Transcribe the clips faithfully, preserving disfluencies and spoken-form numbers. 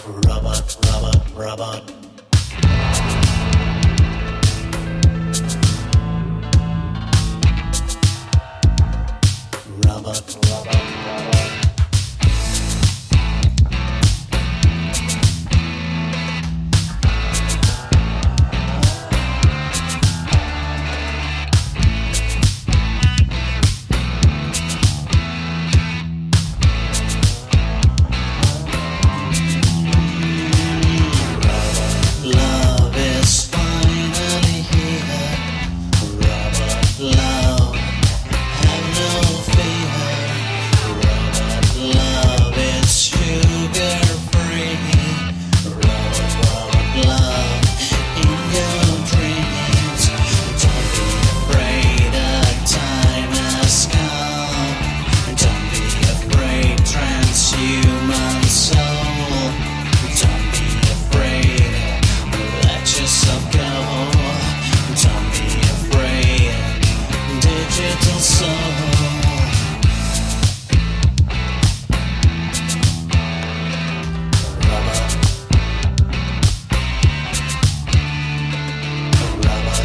Robot, robot, robot. Robot, robot, robot. Love is finally here. Robot love, have no fear. Robot love is sugar free. Robot, robot love in your dreams. Don't be afraid, a time has come. Don't be afraid, transhuman soul. Don't be afraid. Let yourself go. Don't be afraid. Digital soul. Robot. Robot.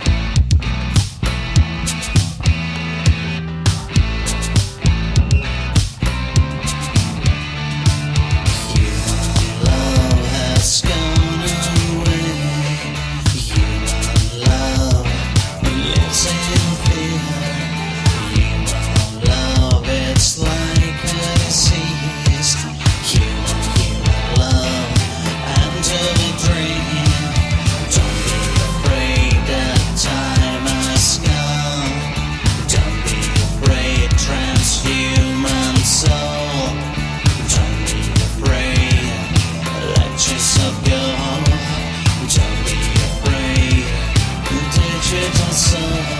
Human love has gone away. Human love lives in fear. Human love, it's like a disease. Human, human love, and a dream. Don't be afraid, that time has come. Don't be afraid, transhuman soul. Don't be afraid, let yourself go. Don't be afraid, digital soul.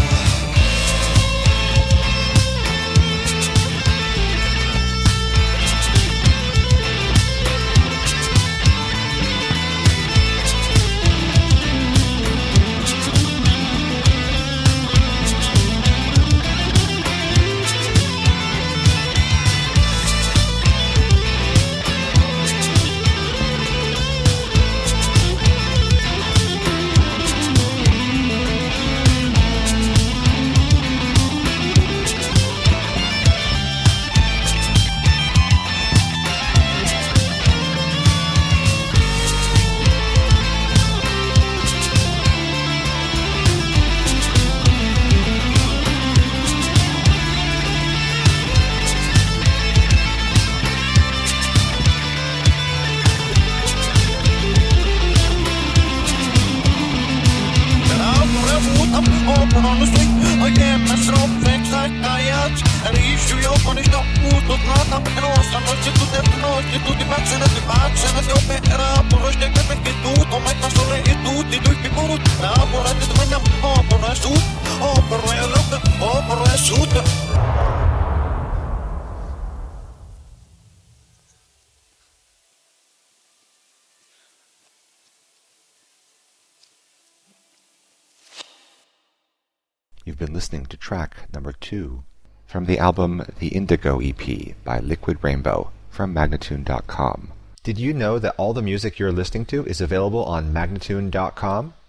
Open on the street, again, that's no fix like diets. And he issue your money, don't move to run up and also noche tu te noche tu ti facciano ti facciano ti opera por os que perché tu to mai sole e tu ti due piccolo la por te tu manam o por la sud o por la loca o por la sud. You've been listening to track number two from the album The Indigo E P by Liquid Rainbow from Magnatune dot com. Did you know that all the music you're listening to is available on Magnatune dot com?